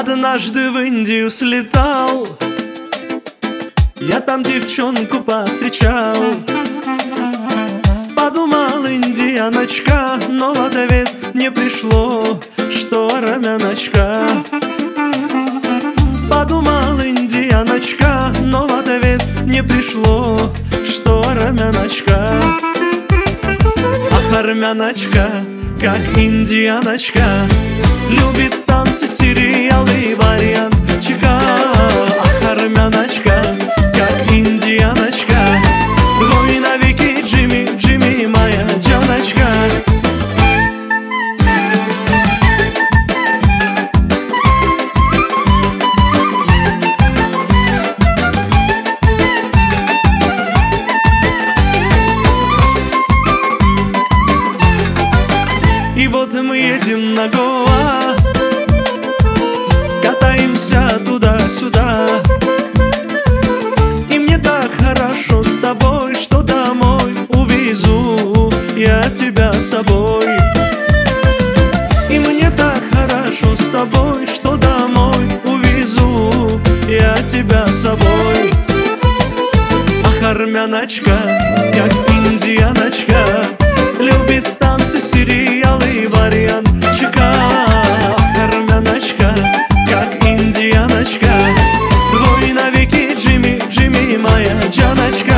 Однажды в Индию слетал, я там девчонку повстречал. Подумал, индияночка, но в ответ не пришло, что армяночка. Подумал, индияночка, но в ответ не пришло, что армяночка. Ах, армяночка, как индияночка, любит танцы, сериалы и вариантчика. Ах, армяночка, как индияночка, твой навеки Джимми, Джимми, моя джаночка. И вот мы едем на Гоа, катаемся туда-сюда, и мне так хорошо с тобой, что домой увезу я тебя с собой. И мне так хорошо с тобой, что домой увезу я тебя с собой. Ах, армяночка, как индияночка, любит танцы, сериалы и вариантчика. Ах, армяночка, как индияночка, твой навеки Джимми, Джимми, моя джаночка.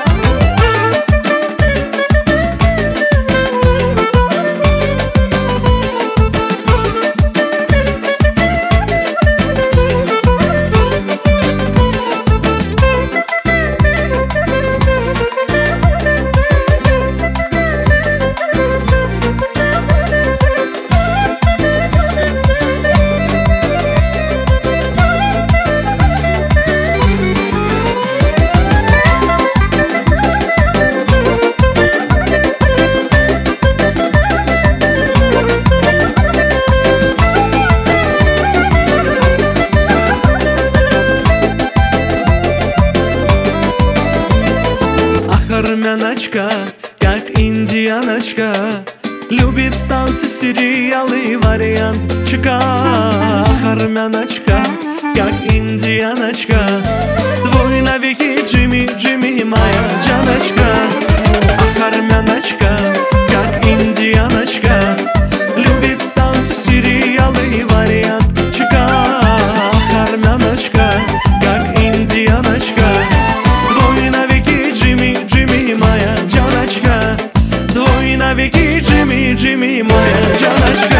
Армяночка, как индияночка, любит танцы, сериалы и вариантчика. Ах, армяночка, как индияночка, твой навеки Джимми, Джимми, моя джаночка. Ах, армяночка, как индияночка, любит танцы, сериалы и вариантчика. Ах, армяночка, как индияночка, твой навеки Джимми, Джимми, моя джаночка. Твой навеки Джимми, Джимми, моя джаночка.